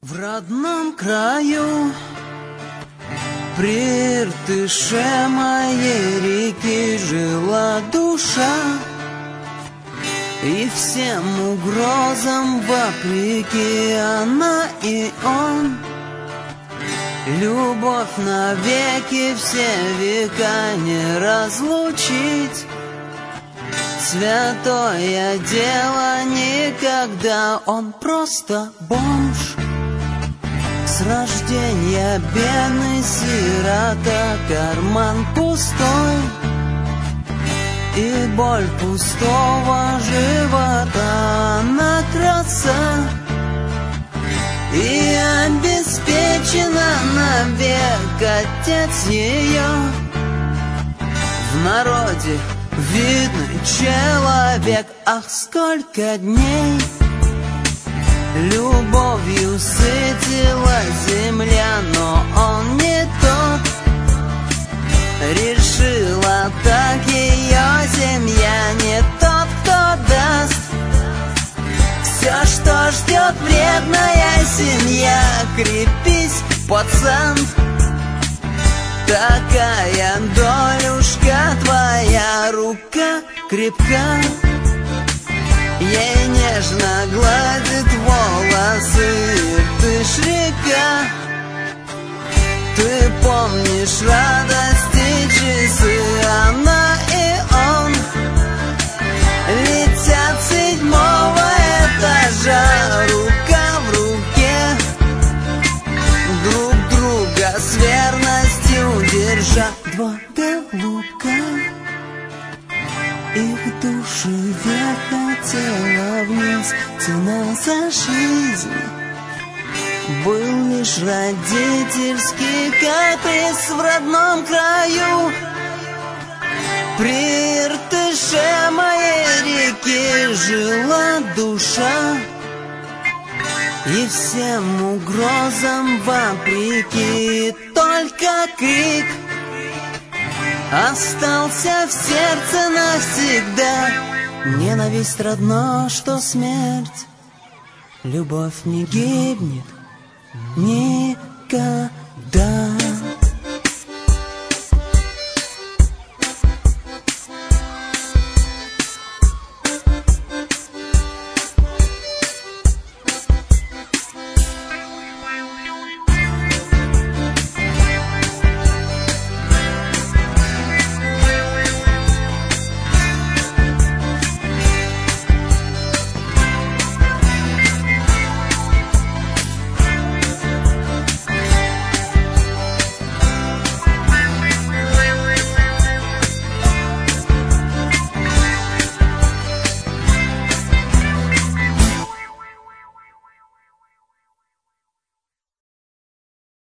В родном краю, при Иртыше моей реки жила душа, и всем угрозам вопреки она и он. Любовь навеки все века не разлучить. Святое дело никогда, он просто бомж. С рождения бедный сирота, карман пустой, и боль пустого живота накрыться, и обеспечена навек отец ее. В народе видный человек, ах, сколько дней любовью сытила земля, но он не тот. Решила так ее семья, не тот, кто даст все, что ждет вредная семья. Крепись, пацан, такая долюшка твоя, рука крепка, ей нежно гладит волосы. Ты ж река, ты помнишь радости часы, она и он летят с 7-го этажа, рука в руке, друг друга с верностью держа. Два голубка, их души вверх, а тело вниз, цена за жизнь был лишь родительский каприз. В родном краю, при Иртыше моей реки жила душа, и всем угрозам вопреки только крик остался в сердце навсегда. Ненависть родна, что смерть, любовь не гибнет никогда.